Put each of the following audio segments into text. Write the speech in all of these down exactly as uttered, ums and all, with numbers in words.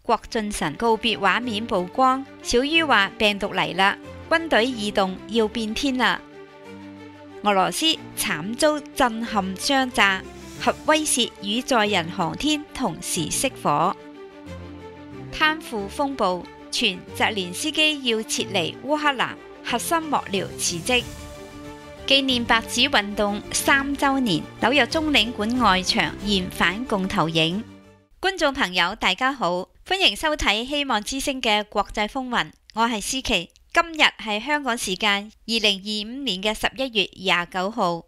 郭俊臣告別畫面曝光，小於話病毒嚟啦，軍隊異動要變天啦。俄羅斯慘遭震撼雙炸，核威懾與載人航天同時熄火。貪腐風暴，傳澤連斯基要撤離烏克蘭，核心幕僚辭職。紀念白紙運動三週年，紐約中領館外牆現反共投影。觀眾朋友大家好，歡迎收睇希望之聲嘅國際風雲，我係思琪。今日係香港時間二零二五年嘅十一月廿九號。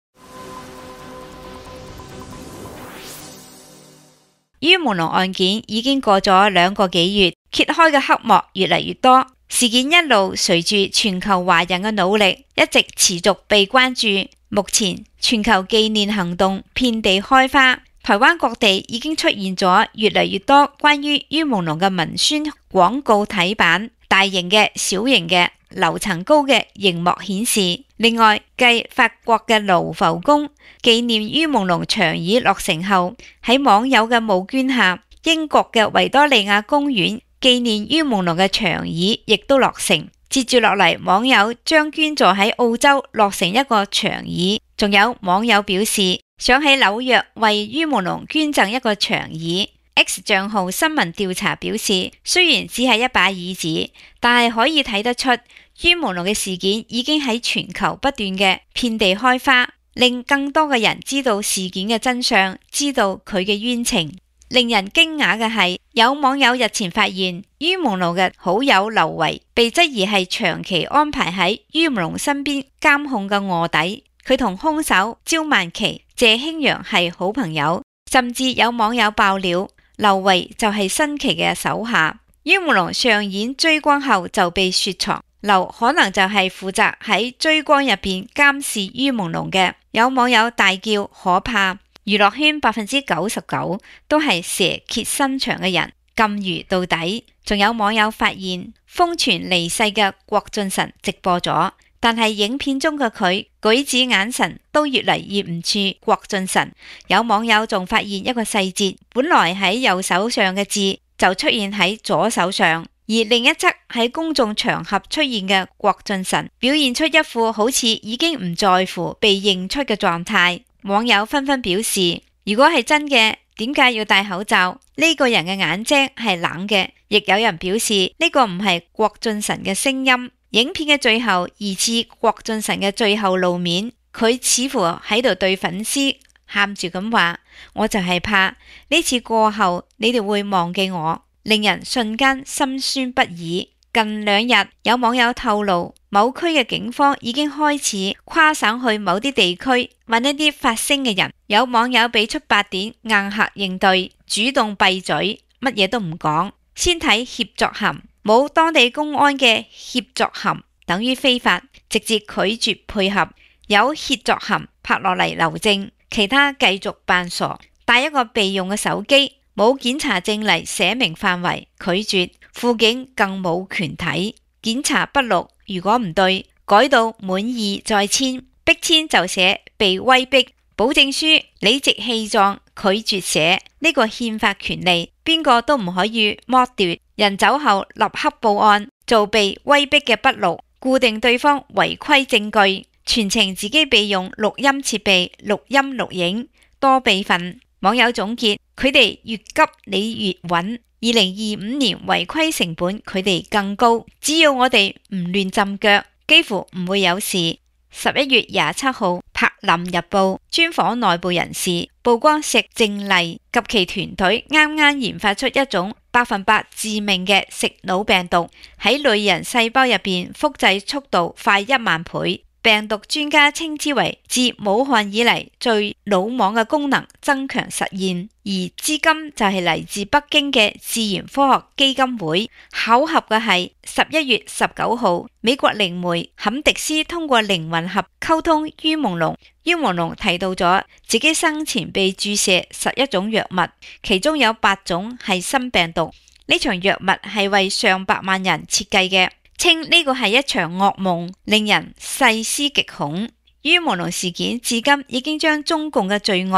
於朦朧案件已經過咗兩個幾月，揭開嘅黑幕越嚟越多，事件一路隨住全球華人嘅努力，一直持續被關注。目前全球紀念行動遍地開花，台灣各地已經出現咗越嚟越多關於於朦朧嘅文宣廣告睇板。大型嘅、小型嘅、樓層高嘅熒幕顯示。另外，繼法國嘅盧浮宮紀念於朦朧長椅落成後，喺網友嘅募捐下，英國嘅維多利亞公園紀念於朦朧嘅長椅亦都落成。接住落嚟，網友將捐助喺澳洲落成一個長椅，仲有網友表示想喺紐約為於朦朧捐贈一個長椅。X 賬號新聞調查表示，雖然只係一把椅子，但係可以睇得出於朦朧嘅事件已經喺全球不斷嘅遍地開花，令更多嘅人知道事件嘅真相，知道佢嘅冤情。令人驚訝嘅係，有網友日前發現於朦朧嘅好友劉維被質疑係長期安排喺於朦朧身邊監控嘅臥底，佢同兇手焦萬琪、謝興陽係好朋友，甚至有網友爆料劉維就係新奇嘅手下。於朦朧上演追光後就被雪藏，劉可能就係負責喺追光入邊監視於朦朧嘅。有網友大叫可怕，娛樂圈百分之九十九都係蛇蠍心腸嘅人，禁娛到底。仲有網友發現瘋傳離世嘅郭俊臣直播咗，但係影片中嘅佢舉止眼神都越嚟越唔似郭俊臣。有網友仲發現一個細節，本來喺右手上嘅字就出現喺左手上，而另一側喺公眾場合出現嘅郭俊臣表現出一副好似已經唔在乎被認出嘅狀態。網友紛紛表示，如果係真嘅，點解要戴口罩？呢個人嘅眼睛係冷嘅。亦有人表示呢個唔係郭俊臣嘅聲音。影片嘅最後疑似郭俊臣嘅最後露面，佢似乎喺度對粉絲喊住咁話：我就係怕呢次過後你哋會忘記我，令人瞬間心酸不已。近兩日有網友透露，某區嘅警方已經開始跨省去某啲地區揾一啲發聲嘅人。有網友俾出八點硬核應對，主動閉嘴，乜嘢都唔講，先睇協作函。冇當地公安嘅協作函等於非法，直接拒絕配合。有協作函拍落嚟留證，其他繼續扮傻，帶一個備用嘅手機，冇檢查證嚟寫明範圍，拒絕。輔警更冇權睇，檢查筆錄如果唔對，改到滿意再簽，逼簽就寫被威逼。保證書理直氣壯拒絕寫，呢個憲法權利邊個都唔可以剝奪。人走後立刻報案，做被威逼嘅筆錄，固定對方違規證據，全程自己備用錄音設備，錄音錄影，多備份。網友總結，佢哋越急你越穩。二零二五年違規成本佢哋更高，只要我哋唔亂浸腳，幾乎唔會有事。十一月廿七號，柏林日報專訪內部人士，曝光石正麗及其團隊啱啱研發出一種百分百致命嘅食腦病毒，喺類人細胞入邊複製速度快一萬倍。病毒專家稱之為自武漢以嚟最魯莽嘅功能增強實驗，而資金就係嚟自北京嘅自然科學基金會。巧合嘅係十一月十九號，美國靈媒坎迪斯通過靈魂盒溝通於朦朧，於朦朧提到咗自己生前被注射十一種藥物，其中有八種係新病毒。呢場藥物係為上百萬人設計嘅，稱呢個係一場噩夢，令人細思極恐。於朦朧事件至今已經將中共嘅罪惡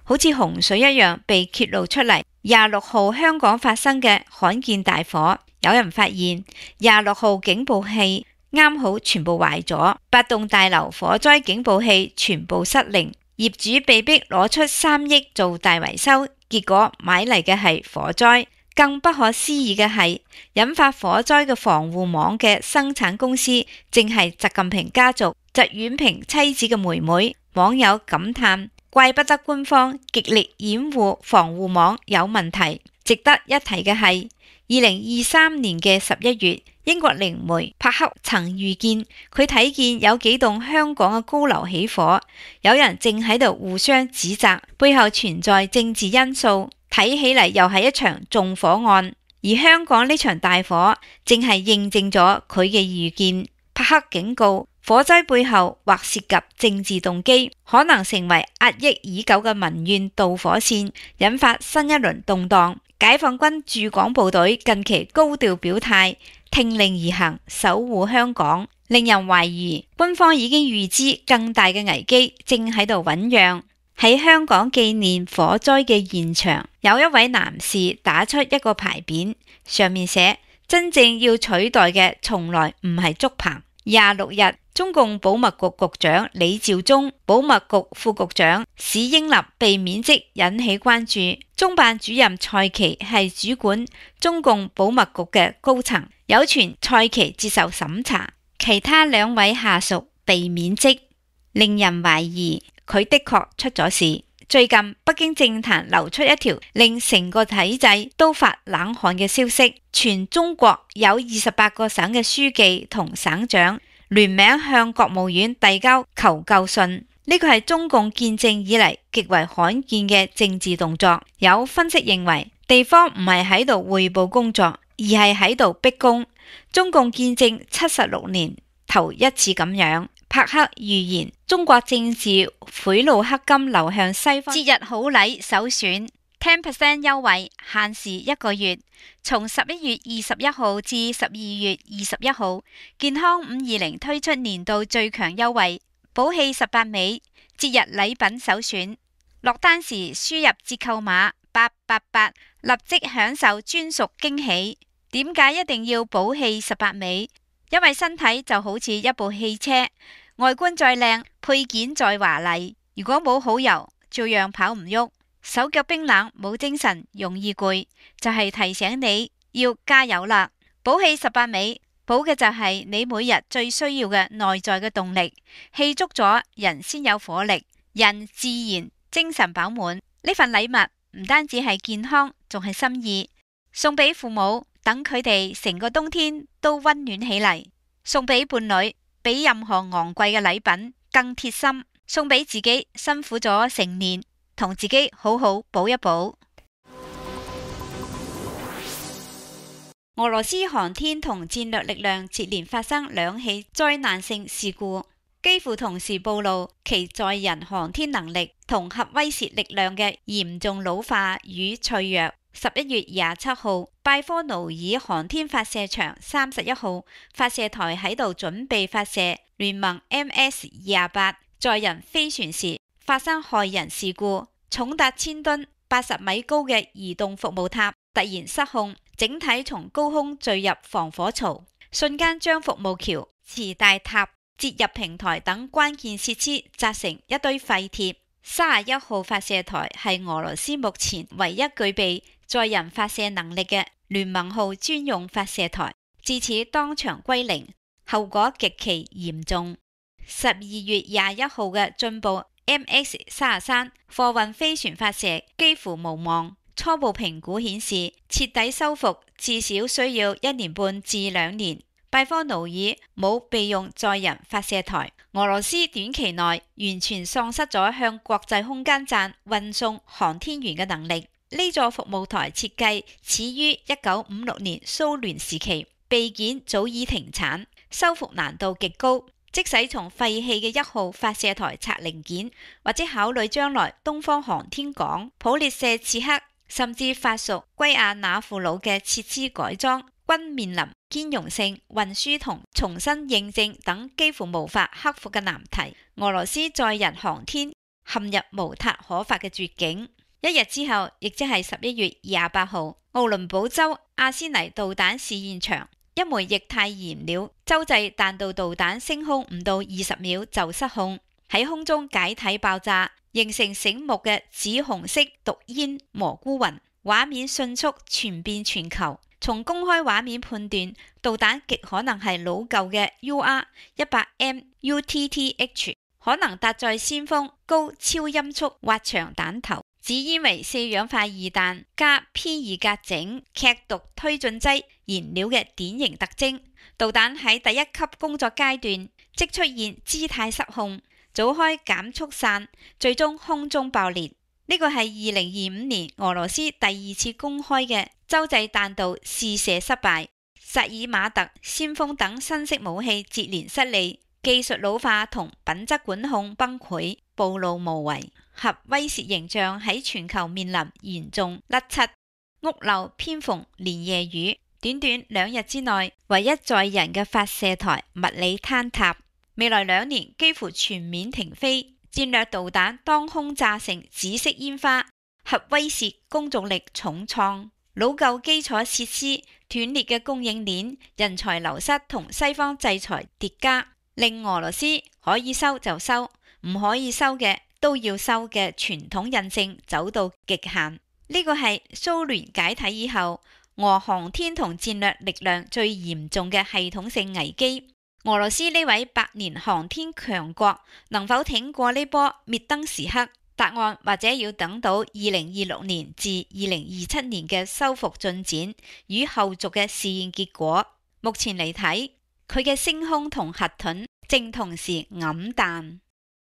好似洪水一樣被揭露出嚟。廿六號香港發生嘅罕見大火，有人發現廿六號警報器啱好全部壞咗，八棟大樓火災警報器全部失靈，業主被逼攞出三億做大維修，結果買嚟嘅係火災。更不可思議嘅係，引發火災嘅防護網嘅生產公司，正係習近平家族習遠平妻子嘅妹妹。網友感嘆：怪不得官方極力掩護防護網有問題。值得一提嘅係，二零二三年嘅十一月，英國靈媒帕克曾預見佢睇見有幾棟香港嘅高樓起火，有人正喺度互相指責，背後存在政治因素。睇起嚟又係一場縱火案，而香港呢場大火正係認證咗佢嘅預見。帕克警告，火災背後或涉及政治動機，可能成為壓抑已久嘅民怨導火線，引發新一輪動盪。解放軍駐港部隊近期高調表態，聽令而行，守護香港，令人懷疑官方已經預知更大嘅危機正喺度醞釀。喺香港紀念火災嘅現場，有一位男士打出一個牌匾，上面寫：真正要取代嘅從來唔係竹棚。廿六日，中共保密局局長李肇忠、保密局副局長史英立被免職，引起關注。中辦主任蔡奇係主管中共保密局嘅高層，有傳蔡奇接受審查，其他兩位下屬被免職，令人懷疑佢的確出咗事。最近北京政壇流出一條令成個體制都發冷汗嘅消息，全中國有二十八個省嘅書記同省長聯名向國務院遞交求救信。呢個係中共建政以嚟極為罕見嘅政治動作。有分析認為，地方唔係喺度匯報工作，而係喺度逼宮。中共建政七十六年頭一次咁樣。帕克預言中國政治賄賂黑金流向西方。節日好禮首選 十 percent 優惠，限時一個月，從十一月二十一號至十二月二十一號，健康五二零推出年度最強優惠，寶氣十八味，節日禮品首選。落單時輸入折扣碼八八八，立即享受專屬驚喜。點解一定要寶氣十八味？因為身體就好似一部汽車，外觀再靚，配件再華麗，如果冇好油，照樣跑唔喐，手腳冰冷，冇精神，容易攰，就係提醒你要加油啦。寶氣十八味，補嘅就係你每日最需要嘅內在嘅動力，氣足咗，人先有火力，人自然精神飽滿。呢份禮物唔單止係健康，仲係心意，送俾父母，等佢哋成個冬天都溫暖起嚟；送俾伴侶，比任何昂貴嘅禮品更貼心；送俾自己，辛苦咗成年，同自己好好補一補。俄羅斯航天同戰略力量接連發生兩起災難性事故，幾乎同時暴露其載人航天能力同核威懾力量嘅嚴重老化與脆弱。十一月廿七號，拜科努爾航天發射場三十一號發射台喺度準備發射聯盟 M S 廿八載人飛船時，發生駭人事故，重達千噸、八十米高嘅移動服務塔突然失控，整體從高空墜入防火槽，瞬間將服務橋、磁帶塔、接入平台等關鍵設施砸成一堆廢鐵。三十一號發射台係俄羅斯目前唯一具備載人發射能力嘅聯盟號專用發射台，自此當場歸零，後果極其嚴重。十二月廿一號嘅進步 M X 三十三貨運飛船發射幾乎無望，初步評估顯示徹底修復至少需要一年半至兩年。拜科努爾冇備用載人發射台，俄羅斯短期內完全喪失咗向國際空間站運送航天員嘅能力。呢座服務台設計始於一九五六年蘇聯時期，備件早已停產，修復難度極高。即使從廢棄嘅一號發射台拆零件，或者考慮將來東方航天港、普列謝茨克甚至法屬圭亞那父老嘅設施改裝，均面臨兼容性、運輸同重新認證等幾乎無法克服嘅難題。俄羅斯載人航天陷入無他可法嘅絕境。一日之後，亦即係十一月廿八號，奧倫堡州阿斯尼導彈試驗場一枚液態燃料洲際彈道導彈升空唔到二十秒就失控，喺空中解體爆炸，形成醒目嘅紫紅色毒煙蘑菇雲，畫面迅速傳遍全球。從公開畫面判斷，導彈極可能係老舊嘅 U R 一百 M U T T H， 可能搭載先鋒高超音速滑翔彈頭，指煙為四氧化二氮加 P 二甲肼劇毒推進劑燃料嘅典型特徵。導彈喺第一級工作階段即出現姿態失控，早開減速傘，最終空中爆裂。呢個係二零二五年俄羅斯第二次公開嘅洲際彈道試射失敗，薩爾馬特、先鋒等新式武器接連失利，技術老化同品質管控崩潰，暴露無遺，核威懾形象喺全球面臨嚴重甩漆。屋漏偏逢連夜雨，短短兩日之內，唯一載人嘅發射台物理坍塌，未來兩年幾乎全面停飛。戰略導彈當空炸成紫色煙花，核威懾公眾力重創，老舊基礎設施斷裂嘅供應鏈，人才流失同西方制裁疊加，令俄羅斯可以收就收，唔可以收嘅都要收嘅傳統韌性走到極限。呢個係蘇聯解體以後俄航天同戰略力量最嚴重嘅系統性危機。俄羅斯呢位百年航天強國能否挺過呢波滅燈時刻？答案或者要等到二零二六年至二零二七年嘅修復進展與後續嘅試驗結果。目前嚟睇，佢嘅升空同核盾正同時黯淡。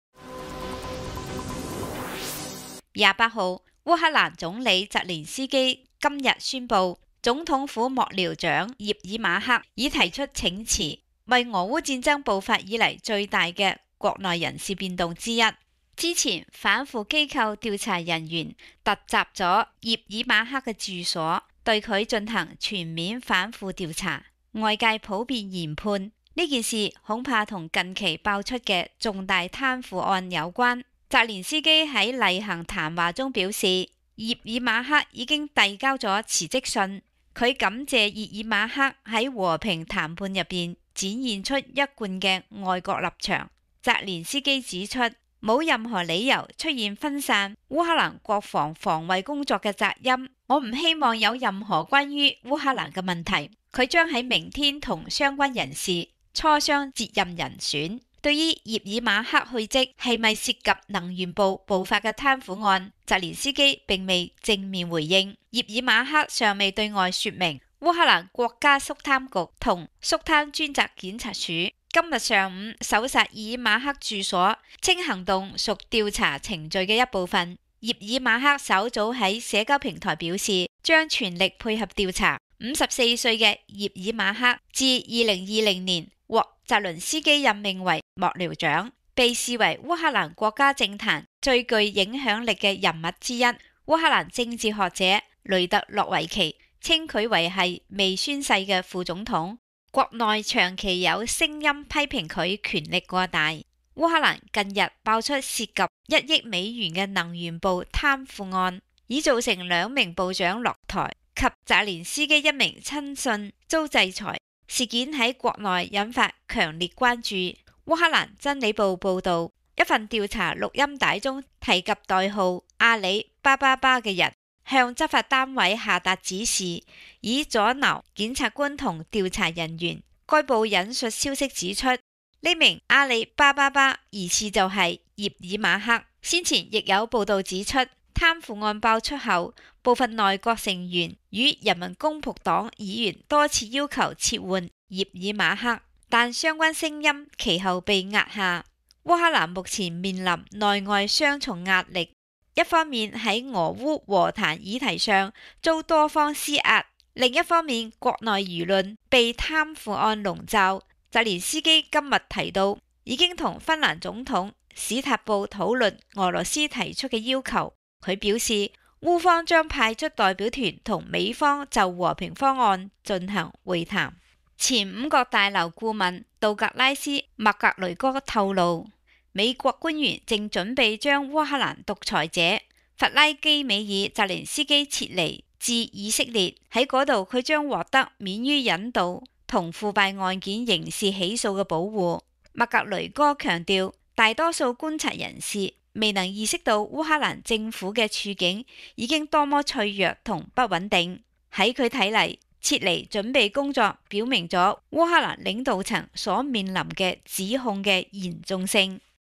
廿八號，烏克蘭總理澤連斯基今日宣布，總統府幕僚長葉爾馬克已提出請辭，為俄烏戰爭爆發以嚟最大嘅國內人事變動之一。之前反腐機構調查人員突襲咗葉爾馬克嘅住所，對佢進行全面反腐調查。外界普遍研判呢件事恐怕同近期爆出嘅重大貪腐案有關。澤連斯基喺例行談話中表示，葉爾馬克已經遞交咗辭職信，佢感謝葉爾馬克喺和平談判入邊展現出一貫嘅愛國立場。澤連斯基指出，冇任何理由出現分散烏克蘭國防防衛工作嘅責任，我唔希望有任何關於烏克蘭嘅問題。佢將喺明天同相關人士磋商接任人選。對於葉爾馬克去職係咪涉及能源部爆發嘅貪腐案，澤連斯基並未正面回應。葉爾馬克尚未對外說明。烏克蘭國家肅貪局同肅貪專責檢察署今日上午搜查葉爾馬克住所，稱行動屬調查程序嘅一部分。葉爾馬克稍早喺社交平台表示，將全力配合調查。五十四歲嘅葉爾馬克自二零二零年獲澤倫斯基任命為幕僚長，被視為烏克蘭國家政壇最具影響力嘅人物之一。烏克蘭政治學者雷特洛維奇稱佢為係未宣誓嘅副總統。國內長期有聲音批評佢權力過大。烏克蘭近日爆出涉及一億美元嘅能源部貪腐案，已造成兩名部長落台及澤連斯基一名親信遭制裁。事件喺國內引發強烈關注。烏克蘭真理報報道，一份調查錄音帶中提及代號阿里巴巴巴嘅人向執法單位下達指示，以阻撓檢察官同調查人員。該報引述消息指出，呢名阿里巴巴巴疑似就係葉爾馬克。先前亦有報道指出，貪腐案爆出後，部分內閣成員與人民公僕黨議員多次要求撤換葉爾馬克，但相關聲音其後被壓下。烏克蘭目前面臨內外雙重壓力，一方面喺俄烏和談議題上遭多方施壓，另一方面國內輿論被貪腐案籠罩。澤連斯基今日提到，已經同芬蘭總統史塔布討論俄羅斯提出嘅要求。佢表示，烏方將派出代表團同美方就和平方案進行會談。前五角大樓顧問道格拉斯·麥格雷哥透露， 美國官員正準備將烏克蘭獨裁者弗拉基米爾澤連斯基撤離至以色列，喺嗰度佢將獲得免於引渡同腐敗案件刑事起訴嘅保護。麥格雷戈強調，大多數觀察人士未能意識到烏克蘭政府嘅處境已經多麼脆弱同不穩定。喺佢睇嚟，撤離準備工作表明咗烏克蘭領導層所面臨嘅指控嘅嚴重性。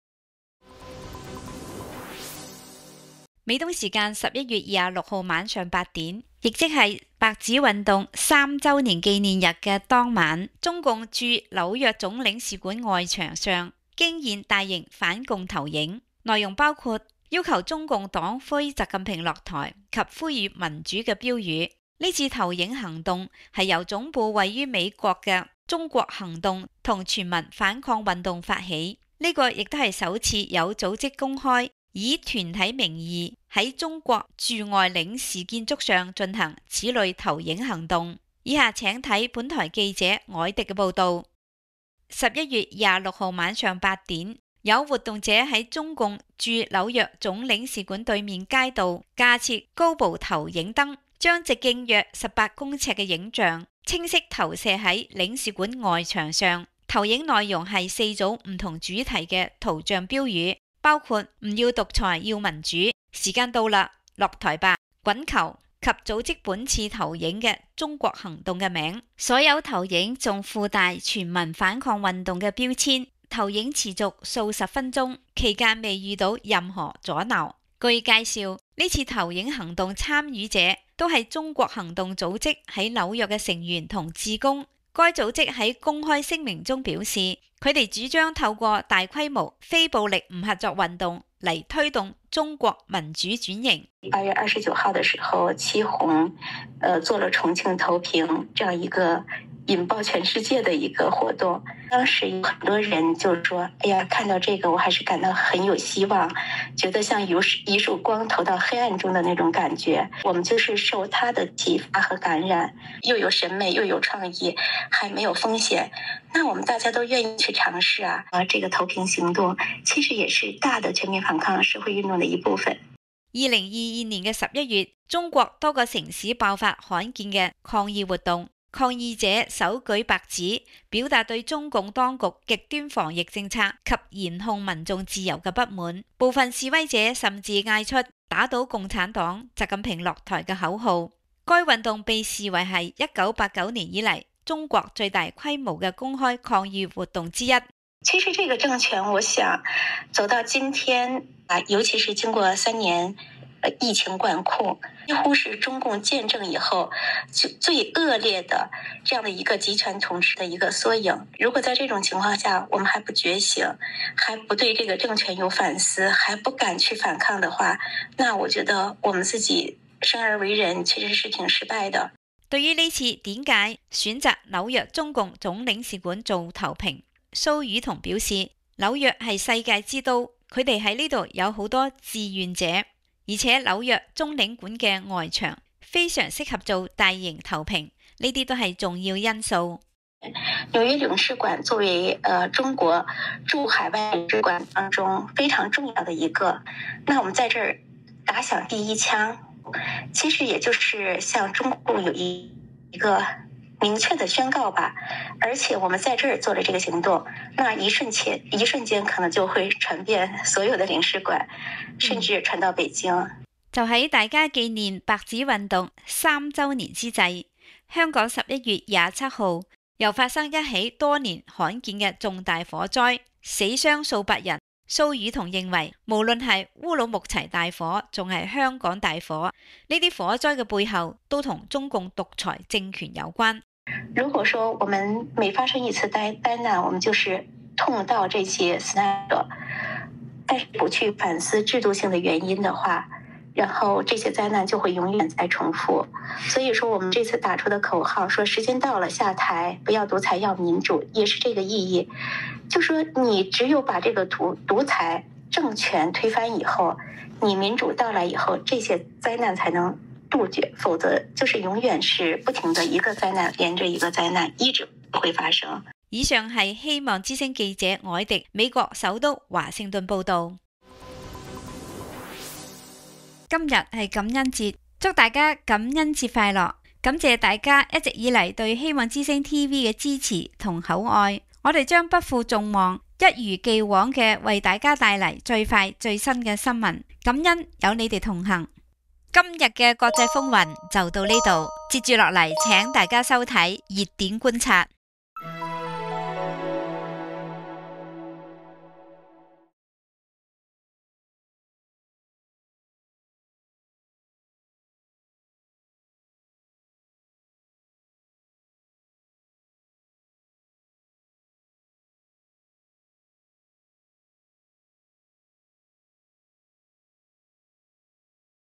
美東時間十一月二十六號晚上八點，亦即係白紙運動三週年紀念日嘅當晚，中共駐紐約總領事館外牆上驚現大型反共投影，內容包括要求中共黨魁習近平落台及呼籲民主嘅標語。呢次投影行動係由總部位於美國嘅中國行動同全民反抗運動發起，呢、這個亦都係首次有組織公開以團體名義喺中國駐外領事建築上進行此類投影行動。以下請睇本台記者凱迪嘅報道。十一月廿六號晚上八點，有活動者喺中共駐紐約總領事館對面街道架設高部投影燈，將直徑約十八公尺嘅影像清晰投射喺領事館外牆上。投影內容係四組唔同主題嘅圖像標語，包括唔要獨裁要民主、時間到啦、落台吧、滾球及組織本次投影嘅中國行動嘅名。所有投影仲附帶全民反抗運動嘅標籤。投影持續數十分鐘，期間未遇到任何阻撓。據介紹，呢次投影行動參與者都係中國行動組織喺紐約嘅成員同志工。該組織喺公開聲明中表示，佢哋主張透過大規模非暴力唔合作運動嚟推動中國民主轉型。 八月二十九號的時候，祁紅，呃，做了重慶投屏這樣一個引爆全世界的一個活動。當時有很多人就說，哎呀，看到這個我還是感到很有希望，覺得像有一束光投到黑暗中的那種感覺。我們就是受他的啟發和感染，又有審美又有創意，還沒有風險，那我們大家都願意去嘗試啊！啊，這個投屏行動其實也是大的全民反抗社會運動的一部分。 二零二二年嘅十一月，中國多個城市爆發罕見嘅抗議活動。抗議者手舉白紙，表達對中共當局極端防疫政策及嚴控民眾自由嘅不滿。部分示威者甚至嗌出打倒共產黨、習近平落台嘅口號。該運動被視為係一九八九年以嚟中國最大規模嘅公開抗議活動之一。 其實這個政權，我想走到今天啊，尤其是經過三年疫情管控，幾乎是中共建政以後就最惡劣的這樣的一個集權統治的一個縮影。如果在這種情況下，我們還不覺醒，還不對這個政權有反思，還不敢去反抗的話，那我覺得我們自己生而為人其實是挺失敗的。 對於呢次點解選擇紐約中共總領事館做投屏，蘇雨桐表示，紐約係世界之都，佢哋喺呢度有好多志願者。而且紐約中領館嘅外牆非常適合做大型投屏，呢啲都係重要因素。 紐約領事館作為呃中國駐海外領事館當中非常重要的一個，那我們在這兒打響第一槍，其實也就是向中共有一一個明確的宣告吧。而且我們在這兒做了這個行動，那一瞬間一瞬間可能就會傳遍所有的領事館，甚至傳到北京。 就喺大家紀念白紙運動三週年之際，香港十一月廿七號又發生一起多年罕見嘅重大火災，死傷數百人。蘇雨桐認為，無論係烏魯木齊大火，仲係香港大火，呢啲火災嘅背後都同中共獨裁政權有關。 如果說我們每發生一次災災難，我們就是痛悼這些死難者，但是不去反思制度性的原因的話，然後這些災難就會永遠再重複。所以說我們這次打出的口號，說時間到了下台，不要獨裁要民主，也是這個意義。就說你只有把這個獨獨裁政權推翻以後，你民主到來以後，這些災難才能杜絕，否則就是永遠是不停的一個災難連着一個災難，一直會發生。 以上係希望之聲記者凱迪美國首都華盛頓報道。今日係感恩節，祝大家感恩節快樂！感謝大家一直以嚟對希望之聲 T V 嘅支持同厚愛，我哋將不負眾望，一如既往嘅為大家帶嚟最快最新嘅新聞。感恩有你哋同行。今日嘅國際風雲就到呢度，接住落嚟請大家收睇熱點觀察。